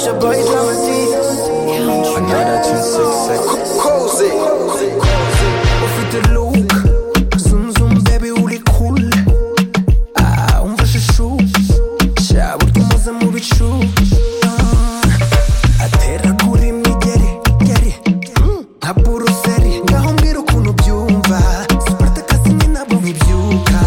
your boy Drama T. Another 266 Cozy. With the look, zoom zoom baby uli cool. Umva shishu, shabu tumaze mu bicu. Atera kuri migeri, geri. Nka buruseri, ngaho mbwira ukuntu byumva. Sparta kasi nyina bo bibyuka.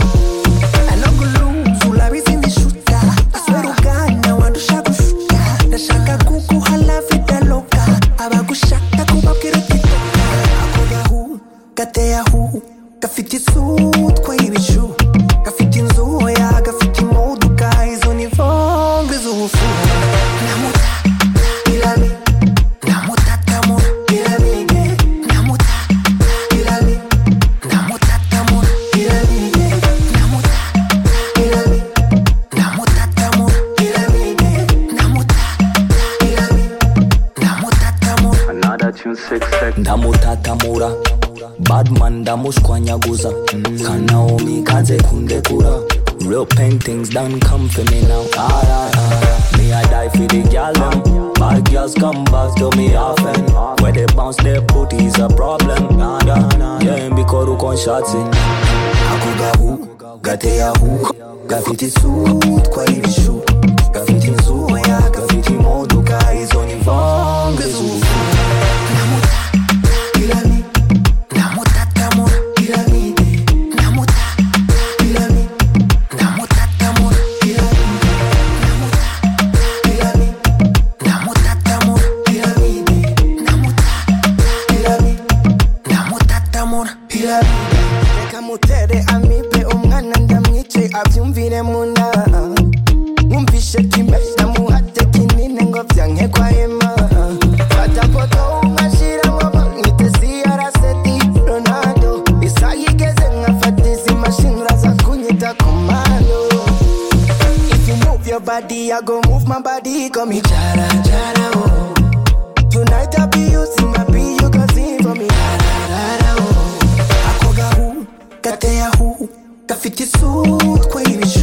Gateyahu, gafite isutwa y'ibishu, gafite inzu ya, gafite imodoka, izo ni vongwe z'ubufu. Namuta, irami, namutatamura, irami, namuta, irami, namutatamura, irami, namuta, irami, namutatamura, irami, namuta, irami, namutatamura. Another 266 ndamutatamura Badman ndamushwanyaguza Kanaomi kaze kundekura Real paintings done come for me now Me I die for the gal them Bad girls come back to me often Where they bounce their booty is a problem Yeah, mbikoru konshati Akugahu, gateyahu Gafite isutwa y'ibishu Gafite inzu ya, gafite imodoka Izo ni vongwe z'ubufu Namuta, irami Namutatamura, irami Namuta, irami Namutatamura, irami Namuta, irami Namutatamura, irami Namuta, irami Namutatamura, irami Reka mutere amibe umwana ndamwice abyumvire mu nda Mwumvishe kimbe ndamuhate kinini ngo byanke kwa Emma Fata poto umashira mwaba mwitesi araseti Ronaldo Isa yigeze nkafatiza imashini uraza kunyita komando If you move your body I go move my body Call me Jara Jara oh Tonight I be using my beat you can sing for me Jara oh Ako gahu, gateyahu Gafite isutwa y'ibishu